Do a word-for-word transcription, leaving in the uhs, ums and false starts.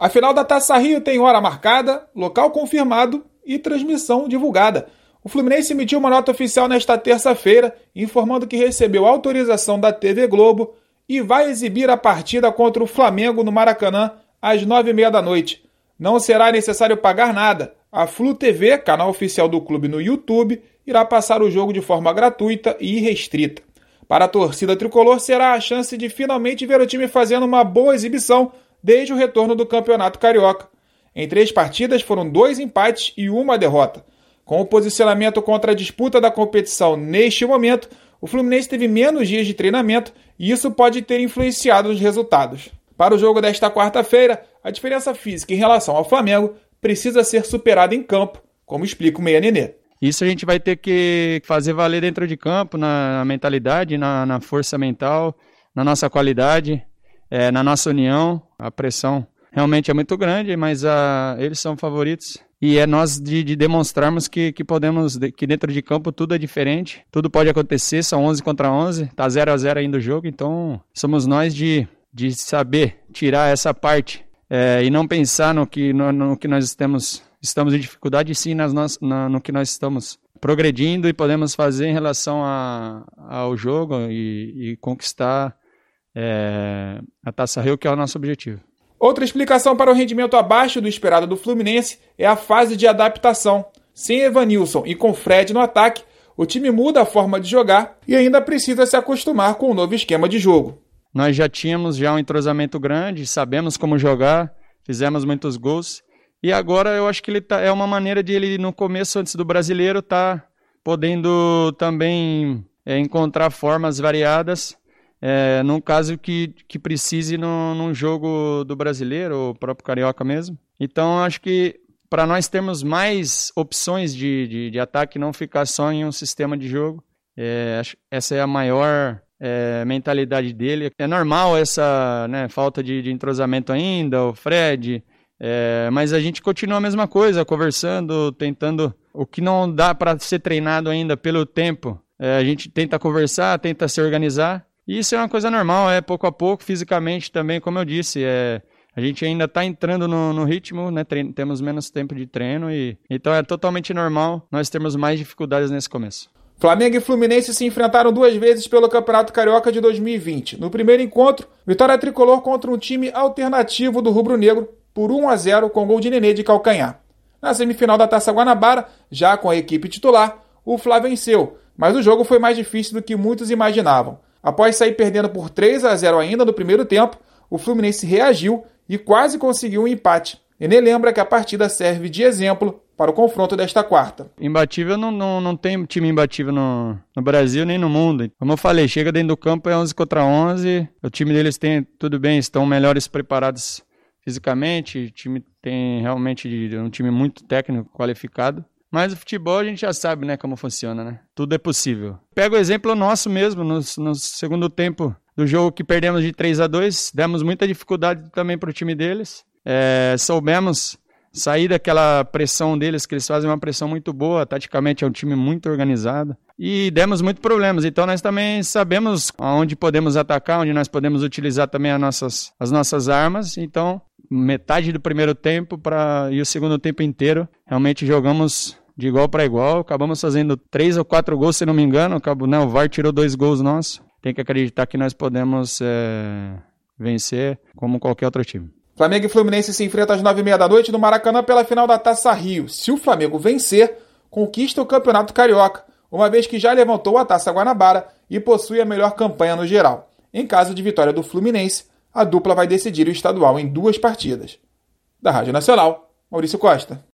A final da Taça Rio tem hora marcada, local confirmado e transmissão divulgada. O Fluminense emitiu uma nota oficial nesta terça-feira, informando que recebeu autorização da T V Globo e vai exibir a partida contra o Flamengo no Maracanã às nove e meia da noite. Não será necessário pagar nada. A Flu T V, canal oficial do clube no YouTube, irá passar o jogo de forma gratuita e irrestrita. Para a torcida tricolor, será a chance de finalmente ver o time fazendo uma boa exibição desde o retorno do Campeonato Carioca. Em três partidas foram dois empates e uma derrota. Com o posicionamento contra a disputa da competição neste momento, o Fluminense teve menos dias de treinamento e isso pode ter influenciado os resultados. Para o jogo desta quarta-feira, a diferença física em relação ao Flamengo precisa ser superada em campo, como explica o Meia Nenê. Isso a gente vai ter que fazer valer dentro de campo, na mentalidade, na, na força mental, na nossa qualidade, é, na nossa união. A pressão realmente é muito grande, mas a, eles são favoritos. E é nós de, de demonstrarmos que, que podemos, que dentro de campo tudo é diferente, tudo pode acontecer, são onze contra onze, tá zero a zero ainda o jogo, então somos nós de, de saber tirar essa parte é, e não pensar no que, no, no que nós estamos, estamos em dificuldade, e sim nas, na, no que nós estamos progredindo e podemos fazer em relação a, ao jogo e, e conquistar é, a Taça Rio, que é o nosso objetivo. Outra explicação para o rendimento abaixo do esperado do Fluminense é a fase de adaptação. Sem Evanilson e com Fred no ataque, o time muda a forma de jogar e ainda precisa se acostumar com o novo esquema de jogo. Nós já tínhamos já um entrosamento grande, sabemos como jogar, fizemos muitos gols e agora eu acho que ele tá, é uma maneira de ele, no começo, antes do Brasileiro, tá podendo também é, encontrar formas variadas. É, num caso que, que precise no, num jogo do Brasileiro, ou próprio Carioca mesmo. Então, acho que para nós termos mais opções de, de, de ataque, não ficar só em um sistema de jogo, é, acho, essa é a maior é, mentalidade dele. É normal essa né, falta de, de entrosamento ainda, o Fred, é, mas a gente continua a mesma coisa, conversando, tentando. O que não dá para ser treinado ainda pelo tempo, é, a gente tenta conversar, tenta se organizar. E isso é uma coisa normal, é pouco a pouco, fisicamente também, como eu disse, é, a gente ainda está entrando no, no ritmo, né, treino, temos menos tempo de treino, e então é totalmente normal nós termos mais dificuldades nesse começo. Flamengo e Fluminense se enfrentaram duas vezes pelo Campeonato Carioca de dois mil e vinte. No primeiro encontro, vitória tricolor contra um time alternativo do rubro-negro por um a zero com gol de Nenê de calcanhar. Na semifinal da Taça Guanabara, já com a equipe titular, o Fla venceu, mas o jogo foi mais difícil do que muitos imaginavam. Após sair perdendo por três a zero ainda no primeiro tempo, o Fluminense reagiu e quase conseguiu um empate. Nenê lembra que a partida serve de exemplo para o confronto desta quarta. Imbatível não, não, não tem time imbatível no, no Brasil nem no mundo. Como eu falei, chega dentro do campo é onze contra onze, o time deles tem, tudo bem, estão melhores preparados fisicamente, o time tem realmente um time muito técnico, qualificado. Mas o futebol a gente já sabe, né, como funciona, né? Tudo é possível. Pega o exemplo nosso mesmo, no, no segundo tempo do jogo que perdemos de três a dois, demos muita dificuldade também para o time deles. É, soubemos sair daquela pressão deles, que eles fazem uma pressão muito boa, taticamente é um time muito organizado. E demos muitos problemas, então nós também sabemos onde podemos atacar, onde nós podemos utilizar também as nossas, as nossas armas. Então, metade do primeiro tempo pra, e o segundo tempo inteiro, realmente jogamos de igual para igual, acabamos fazendo três ou quatro gols, se não me engano, acabou, não, o V A R tirou dois gols nossos. Tem que acreditar que nós podemos é, vencer como qualquer outro time. Flamengo e Fluminense se enfrentam às nove e meia da noite no Maracanã pela final da Taça Rio. Se o Flamengo vencer, conquista o Campeonato Carioca, uma vez que já levantou a Taça Guanabara e possui a melhor campanha no geral. Em caso de vitória do Fluminense, a dupla vai decidir o estadual em duas partidas. Da Rádio Nacional, Maurício Costa.